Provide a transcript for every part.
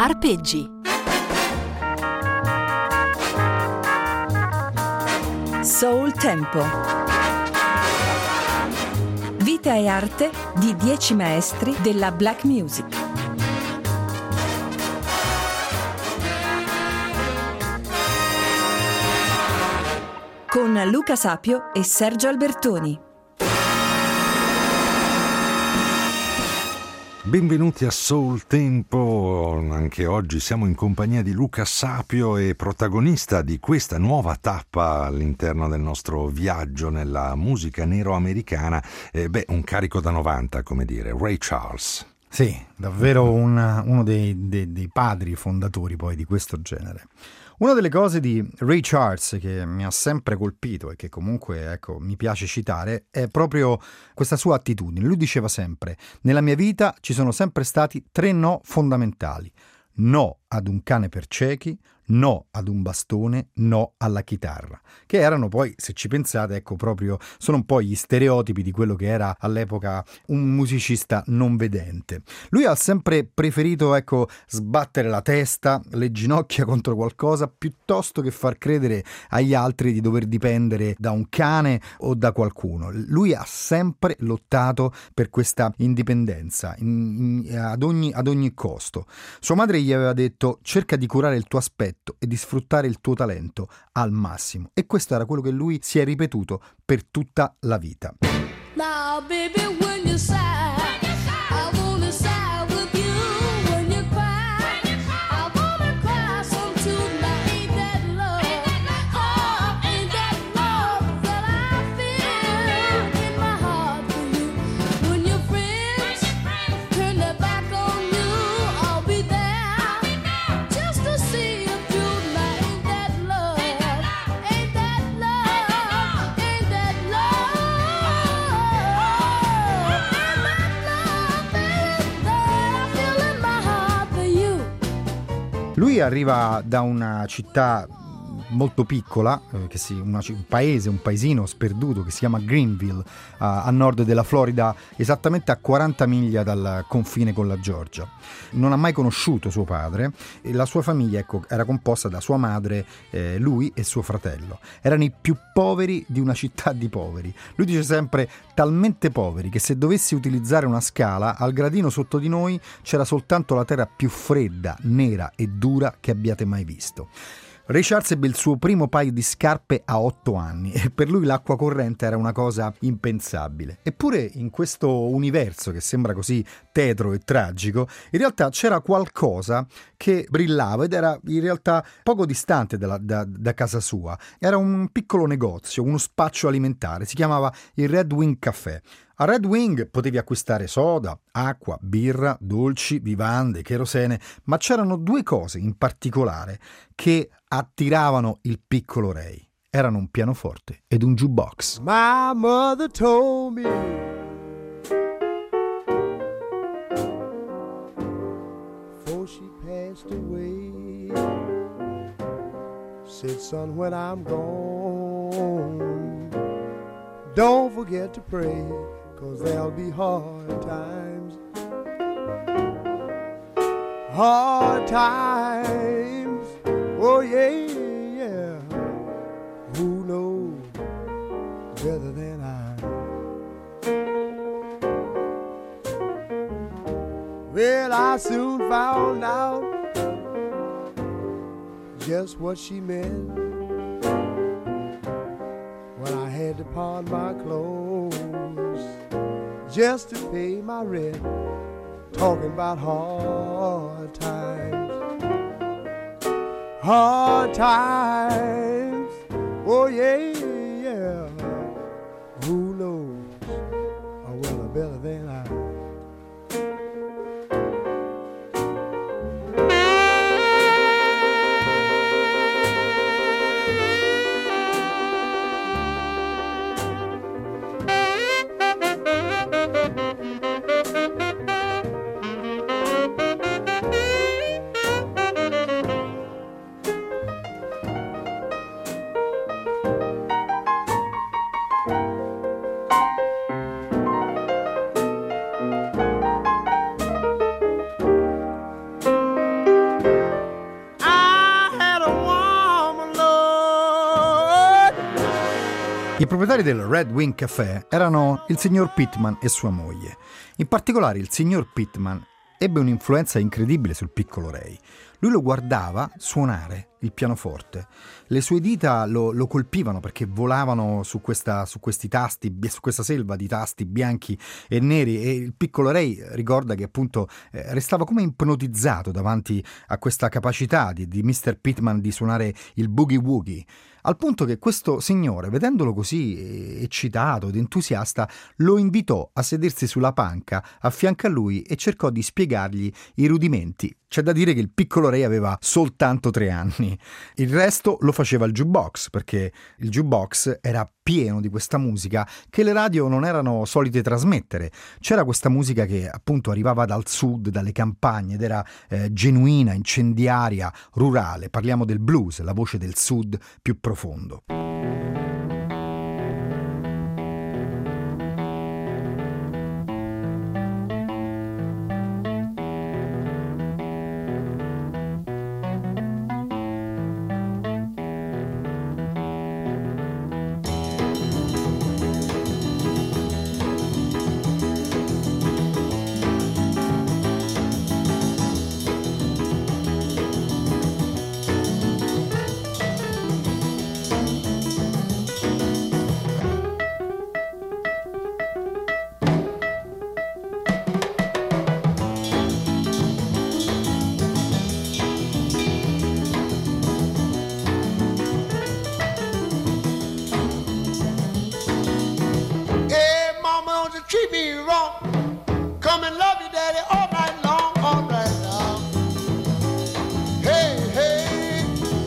Arpeggi. Soul Tempo. Vita e arte di 10 maestri della black music. Con Luca Sapio e Sergio Albertoni. Benvenuti a Soul Tempo. Anche oggi siamo in compagnia di Luca Sapio e protagonista di questa nuova tappa all'interno del nostro viaggio nella musica nero-americana. Un carico da 90, come dire, Ray Charles. Sì, davvero uno dei padri fondatori poi di questo genere. Una delle cose di Ray Charles che mi ha sempre colpito e che comunque mi piace citare è proprio questa sua attitudine. Lui diceva sempre: nella mia vita ci sono sempre stati 3 no fondamentali. No ad un cane per ciechi, no ad un bastone, no alla chitarra, che erano poi, se ci pensate, proprio sono un po' gli stereotipi di quello che era all'epoca un musicista non vedente. Lui ha sempre preferito sbattere la testa, le ginocchia contro qualcosa, piuttosto che far credere agli altri di dover dipendere da un cane o da qualcuno. Lui ha sempre lottato per questa indipendenza ad ogni costo. Sua madre gli aveva detto: cerca di curare il tuo aspetto e di sfruttare il tuo talento al massimo, e questo era quello che lui si è ripetuto per tutta la vita. Now, baby, when you sigh, I wanna sigh with you. When you cry, I wanna cry some too. Now, ain't that love? Oh, ain't that love that I feel in my heart for you? When your friends turn their back on you, I'll be there just to see you through. Now, ain't that love? Ain't that love? Ain't that love? Lui arriva da una città molto piccola, un paesino sperduto che si chiama Greenville, a nord della Florida, esattamente a 40 miglia dal confine con la Georgia. Non ha mai conosciuto suo padre e la sua famiglia era composta da sua madre, lui e suo fratello. Erano i più poveri di una città di poveri. Lui dice sempre: talmente poveri che se dovessi utilizzare una scala, al gradino sotto di noi c'era soltanto la terra più fredda, nera e dura che abbiate mai visto. Ray Charles ebbe il suo primo paio di scarpe a 8 anni e per lui l'acqua corrente era una cosa impensabile. Eppure in questo universo che sembra così tetro e tragico, in realtà c'era qualcosa che brillava ed era in realtà poco distante da casa sua. Era un piccolo negozio, uno spaccio alimentare, si chiamava il Red Wing Café. A Red Wing potevi acquistare soda, acqua, birra, dolci, vivande, cherosene, ma c'erano 2 cose in particolare che attiravano il piccolo Ray. Erano un pianoforte ed un jukebox. My mother told me before she passed away, said, son, when I'm gone, don't forget to pray, 'cause there'll be hard times. Hard times, oh yeah, yeah. Who knows better than I? Well, I soon found out just what she meant when I had to pawn my clothes just to pay my rent, talking about hard times. Hard times, oh yeah, yeah. Who knows better than I? I proprietari del Red Wing Café erano il signor Pittman e sua moglie. In particolare il signor Pittman ebbe un'influenza incredibile sul piccolo Ray. Lui lo guardava suonare il pianoforte. Le sue dita lo colpivano perché volavano su questi tasti, su questa selva di tasti bianchi e neri, e il piccolo Ray ricorda che appunto restava come ipnotizzato davanti a questa capacità di Mr. Pittman di suonare il boogie woogie, al punto che questo signore, vedendolo così eccitato ed entusiasta, lo invitò a sedersi sulla panca a fianco a lui e cercò di spiegargli i rudimenti. C'è da dire che il piccolo Ray aveva soltanto 3 anni. Il resto lo faceva il jukebox, perché il jukebox era pieno di questa musica che le radio non erano solite trasmettere. C'era questa musica che appunto arrivava dal sud, dalle campagne, ed era genuina, incendiaria, rurale. Parliamo del blues, la voce del sud più profondo. Treat me wrong, come and love you, daddy, all night long, hey, hey,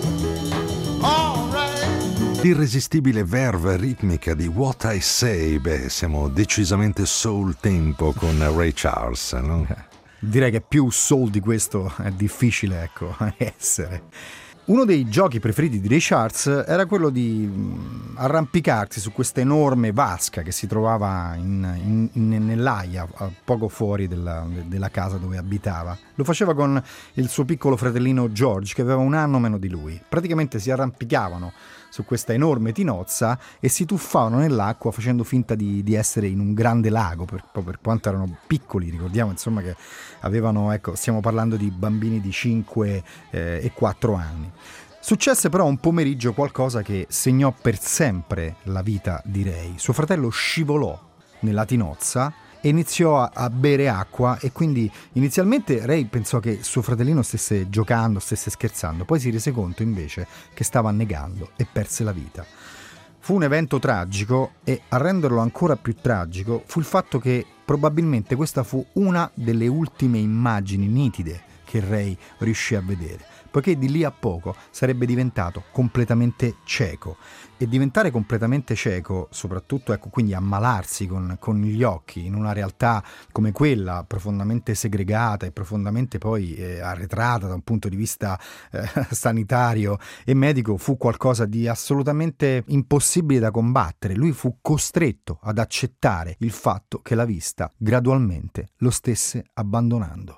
all right. L'irresistibile verve ritmica di What I Say, siamo decisamente soul tempo con Ray Charles, no? Direi che più soul di questo è difficile, ecco, essere. Uno dei giochi preferiti di Ray Charles era quello di arrampicarsi su questa enorme vasca che si trovava nell'aia, poco fuori della casa dove abitava. Lo faceva con il suo piccolo fratellino George, che aveva 1 anno meno di lui. Praticamente si arrampicavano su questa enorme tinozza e si tuffavano nell'acqua facendo finta di essere in un grande lago, per quanto erano piccoli. Ricordiamo insomma che avevano, ecco, stiamo parlando di bambini di 5 e 4 anni. Successe però un pomeriggio qualcosa che segnò per sempre la vita di Ray. Suo fratello scivolò nella tinozza e iniziò a bere acqua, e quindi inizialmente Ray pensò che suo fratellino stesse giocando, stesse scherzando, poi si rese conto invece che stava annegando e perse la vita. Fu un evento tragico, e a renderlo ancora più tragico fu il fatto che probabilmente questa fu una delle ultime immagini nitide che Ray riuscì a vedere, poiché di lì a poco sarebbe diventato completamente cieco. E diventare completamente cieco, soprattutto, ecco, quindi ammalarsi con gli occhi in una realtà come quella, profondamente segregata e profondamente poi arretrata da un punto di vista sanitario e medico, fu qualcosa di assolutamente impossibile da combattere. Lui fu costretto ad accettare il fatto che la vista gradualmente lo stesse abbandonando.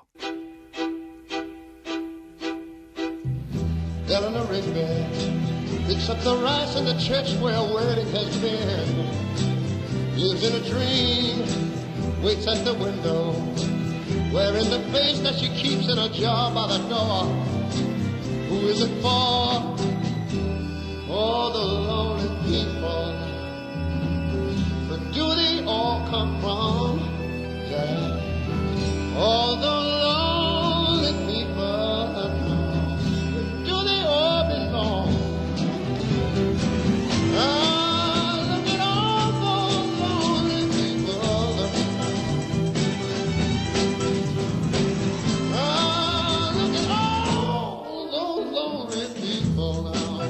Eleanor Rigby picks up the rice in the church where a wedding has been. Lives in a dream, waits at the window, wearing the face that she keeps in a jar by the door. Who is it for? For the lonely people. But do they all come from? Yeah. All the lonely people. Look at all those lonely people. Look at all those lonely people now.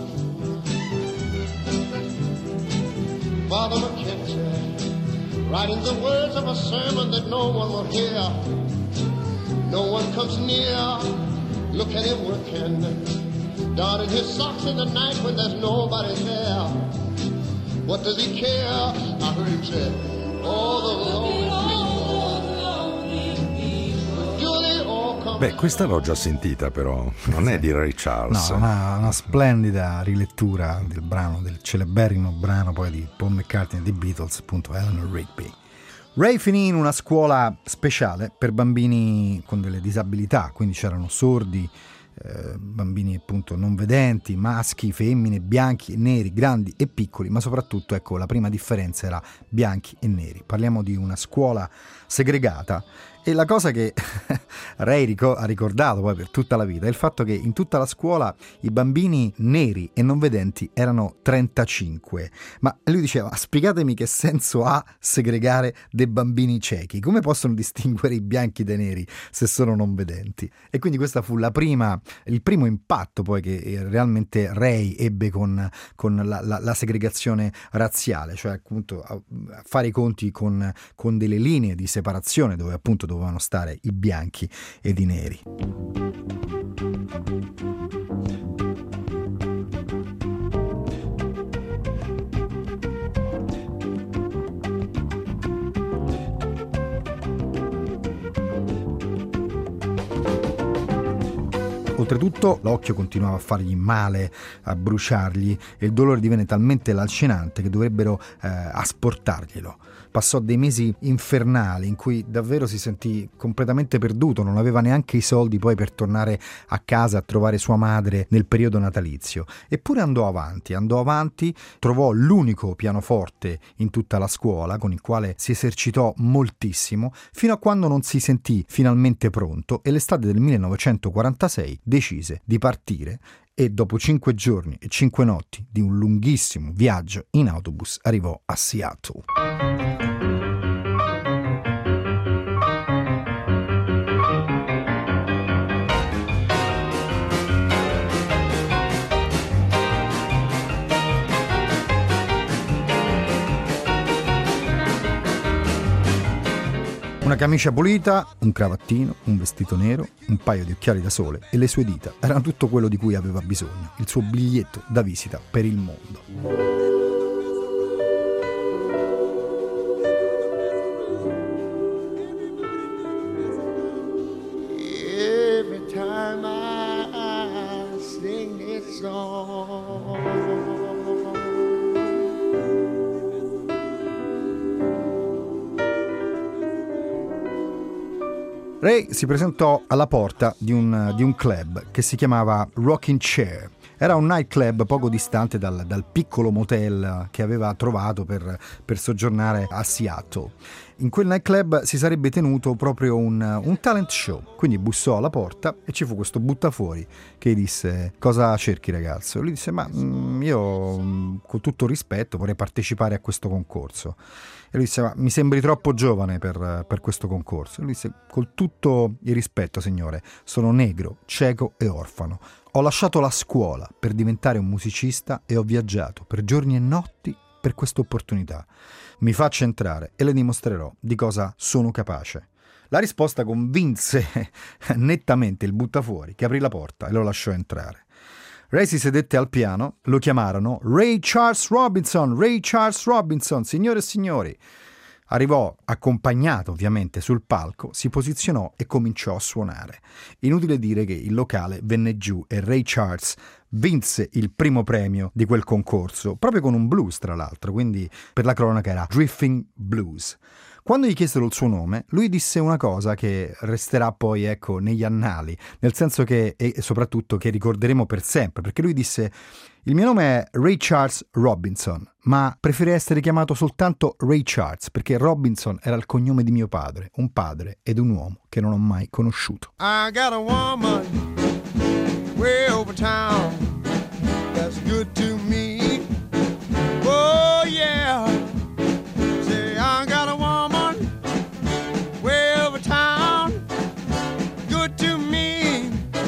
Father McKenzie, writing the words of a sermon that no one will hear. No one comes near. Look at him working. Darting his socks in the night when there's nobody there. What does he care? I heard him say, oh, the lonely people. Do they all come Beh, questa l'ho già sentita però, non è di Ray Charles. No, una splendida rilettura del brano, del celeberrimo brano poi di Paul McCartney e dei Beatles, appunto Eleanor Rigby. Ray finì in una scuola speciale per bambini con delle disabilità, quindi c'erano sordi, bambini appunto non vedenti, maschi, femmine, bianchi e neri, grandi e piccoli, ma soprattutto, ecco, la prima differenza era bianchi e neri. Parliamo di una scuola segregata. E la cosa che Ray ha ricordato poi per tutta la vita è il fatto che in tutta la scuola i bambini neri e non vedenti erano 35. Ma lui diceva: spiegatemi che senso ha segregare dei bambini ciechi? Come possono distinguere i bianchi dai neri se sono non vedenti? E quindi questa fu il primo impatto poi che realmente Ray ebbe con la segregazione razziale, cioè appunto a fare i conti con delle linee di separazione dove appunto dovevano stare i bianchi ed i neri. Oltretutto l'occhio continuava a fargli male, a bruciargli, e il dolore divenne talmente lacinante che dovrebbero asportarglielo. Passò dei mesi infernali in cui davvero si sentì completamente perduto, non aveva neanche i soldi poi per tornare a casa a trovare sua madre nel periodo natalizio. Eppure andò avanti, trovò l'unico pianoforte in tutta la scuola con il quale si esercitò moltissimo, fino a quando non si sentì finalmente pronto e l'estate del 1946 decise di partire, e dopo 5 giorni e 5 notti di un lunghissimo viaggio in autobus arrivò a Seattle. Una camicia pulita, un cravattino, un vestito nero, un paio di occhiali da sole e le sue dita erano tutto quello di cui aveva bisogno, il suo biglietto da visita per il mondo. Every time I sing this song, Ray si presentò alla porta di un club che si chiamava Rocking Chair. Era un nightclub poco distante dal piccolo motel che aveva trovato per soggiornare a Seattle. In quel nightclub si sarebbe tenuto proprio un talent show, quindi bussò alla porta e ci fu questo buttafuori che gli disse: cosa cerchi, ragazzo? E lui disse: ma io con tutto rispetto vorrei partecipare a questo concorso. E lui disse: ma mi sembri troppo giovane per questo concorso. E lui disse: col tutto il rispetto, signore, sono negro, cieco e orfano. Ho lasciato la scuola per diventare un musicista e ho viaggiato per giorni e notti per questa opportunità. Mi faccia entrare e le dimostrerò di cosa sono capace. La risposta convinse nettamente il buttafuori, che aprì la porta e lo lasciò entrare. Ray si sedette al piano, lo chiamarono Ray Charles Robinson, Ray Charles Robinson, signore e signori. Arrivò accompagnato ovviamente sul palco, si posizionò e cominciò a suonare. Inutile dire che il locale venne giù e Ray Charles vinse il primo premio di quel concorso, proprio con un blues tra l'altro, quindi per la cronaca era Drifting Blues. Quando gli chiesero il suo nome, lui disse una cosa che resterà poi, ecco, negli annali, nel senso che, e soprattutto che ricorderemo per sempre, perché lui disse: il mio nome è Ray Charles Robinson, ma preferirei essere chiamato soltanto Ray Charles, perché Robinson era il cognome di mio padre, un padre ed un uomo che non ho mai conosciuto. I got a woman way over town that's good to me. Oh yeah. Say I got a woman way over town good to me.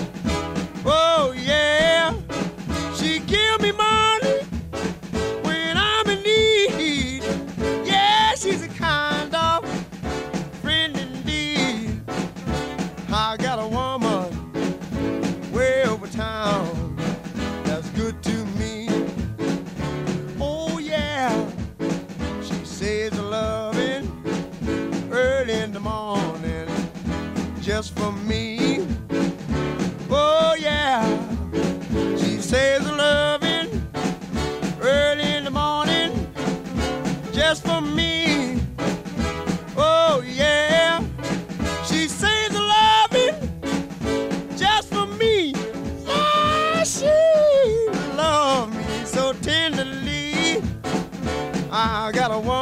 Oh yeah. She give me money when I'm in need. Yeah, she's a kind of friend indeed. I got a woman way over town that's good to me. Oh yeah, she says a loving early in the morning just for me. got a woman